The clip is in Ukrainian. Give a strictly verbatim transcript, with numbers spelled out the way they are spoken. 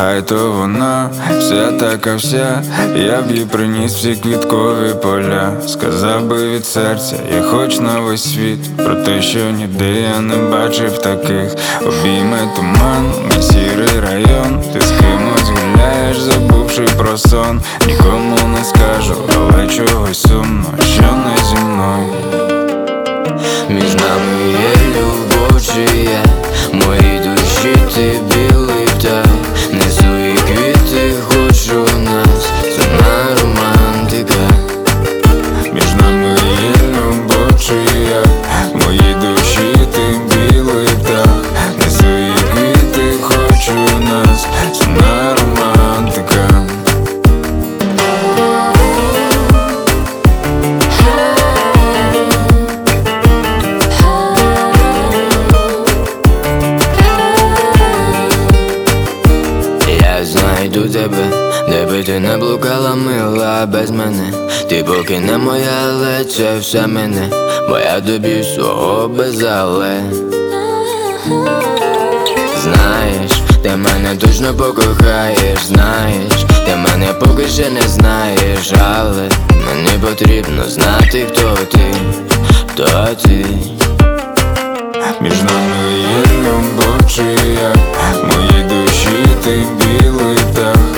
а то вона вся така вся. Я б їй приніс всі квіткові поля. Сказав би від серця, я хоч на весь світ, про те, що ніде я не бачив таких. Обійме туман, мій сірий район. Ти з кимось гуляєш, забувши про сон. Нікому не скажу, але чогось сумно, що не зі мною. Між нами є любов чия, моїй душі ти білий птах. Несу і квіти, хочу нас, сумна романтика. Між нами є любов чия, моїй душі ти білий птах. Несу і квіти, хочу нас, сумна романтика. Знайду тебе, де би ти не блукала, мила, без мене. Ти поки не моя, але це все мене, бо я тобі свого без але. Знаєш, ти мене точно покохаєш, знаєш, ти мене поки ще не знаєш, але мені потрібно знати, хто ти, хто ти. Між нами є любов чия, моїй душі ти білий птах.